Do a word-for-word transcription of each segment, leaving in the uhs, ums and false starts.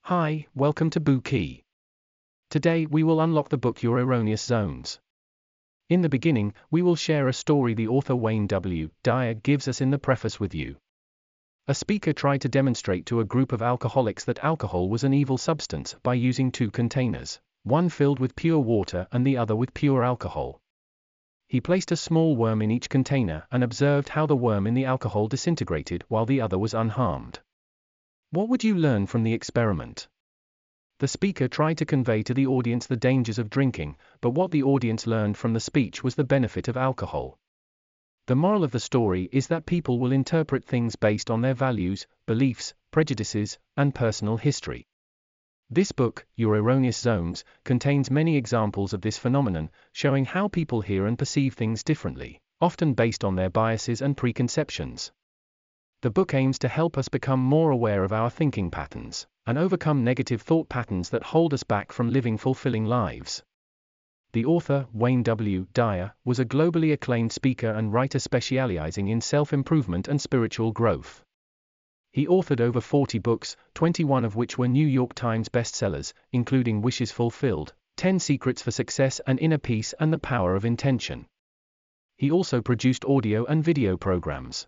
Hi, welcome to Boo Key. Today we will unlock the book Your Erroneous Zones. In the beginning, we will share a story the author Wayne W. Dyer gives us in the preface with you. A speaker tried to demonstrate to a group of alcoholics that alcohol was an evil substance by using two containers, one filled with pure water and the other with pure alcohol. He placed a small worm in each container and observed how the worm in the alcohol disintegrated while the other was unharmed. What would you learn from the experiment? The speaker tried to convey to the audience the dangers of drinking, but what the audience learned from the speech was the benefit of alcohol. The moral of the story is that people will interpret things based on their values, beliefs, prejudices, and personal history. This book, Your Erroneous Zones, contains many examples of this phenomenon, showing how people hear and perceive things differently, often based on their biases and preconceptions. The book aims to help us become more aware of our thinking patterns, and overcome negative thought patterns that hold us back from living fulfilling lives. The author, Wayne W. Dyer, was a globally acclaimed speaker and writer specializing in self-improvement and spiritual growth. He authored over forty books, twenty-one of which were New York Times bestsellers, including Wishes Fulfilled, ten Secrets for Success and Inner Peace and the Power of Intention. He also produced audio and video programs.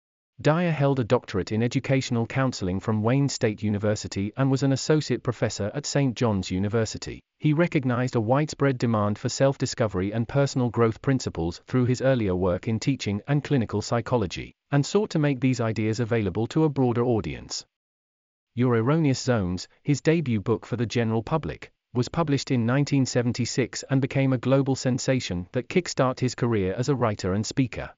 Dyer held a doctorate in educational counseling from Wayne State University and was an associate professor at Saint John's University. He recognized a widespread demand for self-discovery and personal growth principles through his earlier work in teaching and clinical psychology, and sought to make these ideas available to a broader audience. Your Erroneous Zones, his debut book for the general public, was published in nineteen seventy-six and became a global sensation that kick-started his career as a writer and speaker.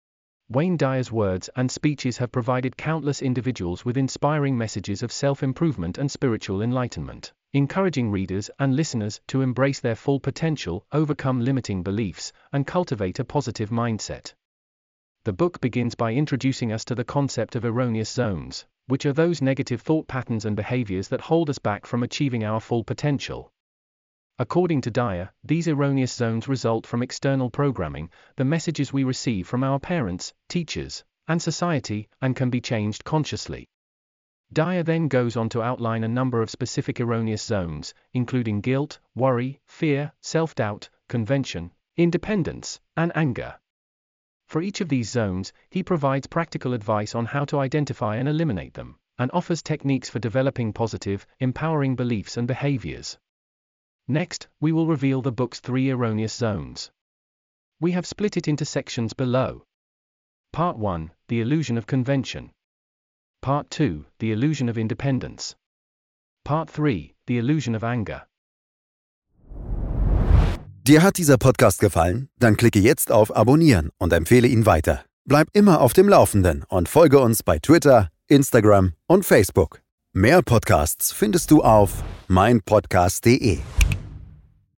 Wayne Dyer's words and speeches have provided countless individuals with inspiring messages of self-improvement and spiritual enlightenment, encouraging readers and listeners to embrace their full potential, overcome limiting beliefs, and cultivate a positive mindset. The book begins by introducing us to the concept of erroneous zones, which are those negative thought patterns and behaviors that hold us back from achieving our full potential. According to Dyer, these erroneous zones result from external programming, the messages we receive from our parents, teachers, and society, and can be changed consciously. Dyer then goes on to outline a number of specific erroneous zones, including guilt, worry, fear, self-doubt, convention, independence, and anger. For each of these zones, he provides practical advice on how to identify and eliminate them, and offers techniques for developing positive, empowering beliefs and behaviors. Next, we will reveal the book's three erroneous zones. We have split it into sections below. Part one, The Illusion of Convention. Part two, The Illusion of Independence. Part three, The Illusion of Anger. Dir hat dieser Podcast gefallen? Dann klicke jetzt auf Abonnieren und empfehle ihn weiter. Bleib immer auf dem Laufenden und folge uns bei Twitter, Instagram und Facebook. Mehr Podcasts findest du auf mein podcast punkt de.